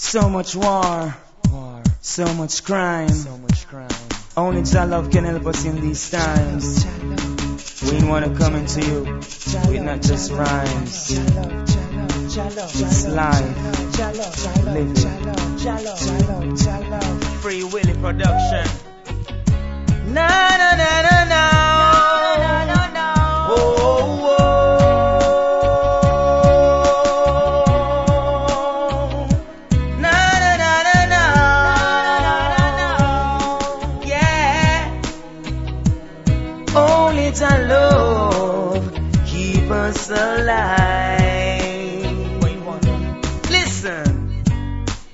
So much war, so much crime. Only Jah love can help us in these times. We ain't wanna come into you with not just rhymes. It's life, live it. Free Willy Production. Na na na na na. Only Jah love keep us alive.